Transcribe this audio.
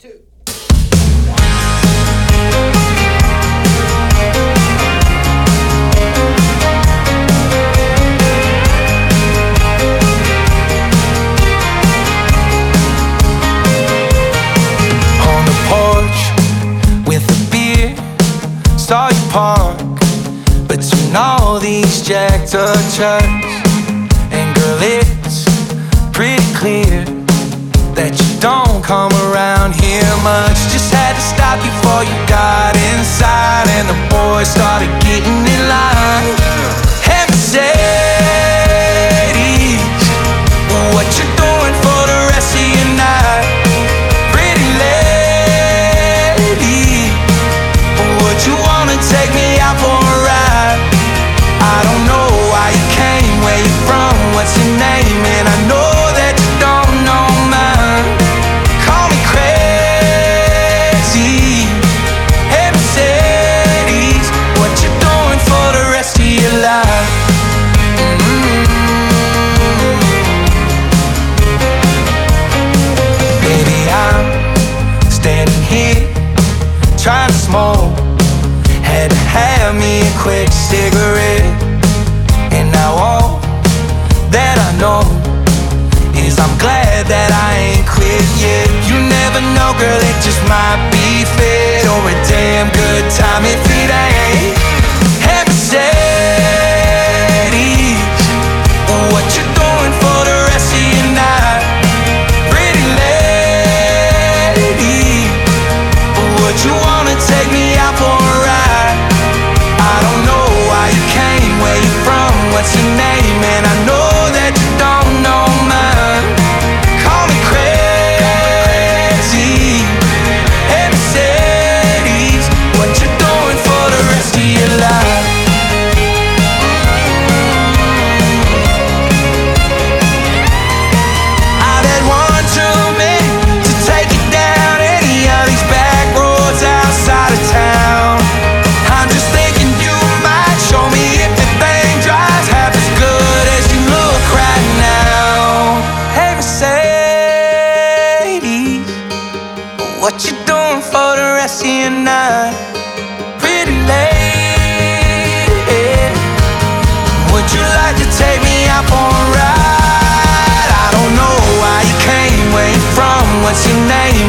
two. On the porch with a beer, saw you park between all these jacked up trucks. And girl, it's pretty clear that you don't come around here much. Just had to stop you before you got inside, and the boys started getting in line. Hey Mercedes, what you doing for the rest of your night? Pretty lady, would you wanna take me out for a ride? I don't know why you came, where you from, what's your name, and I know that you don't know mine. Call me crazy. Hey Mercedes, what you doing for the rest of your life? Baby, I'm standing here trying to smoke. Had to have me a quick cigarette, and now all that I know is I'm glad that I ain't quit yet. You never know, girl, it just might be fate, or a damn good time if it ain't. Hey Mercedes, what you doing for the rest of your night? Pretty lady, would you wanna take me out for a ride? I don't know why you came, where you from, what's your name, and I know that you don't know mine. Call me crazy. Hey Mercedes, what you doing for the rest of your life? I've had one too many to take it down any of these back roads outside of town. I'm just thinking you might show me if the thing drives half as good as you look right now. Hey Mercedes, what you doing for the rest of your night? Pretty lady, would you like to take me out for a ride? I don't know why you came, where you from, what's your name,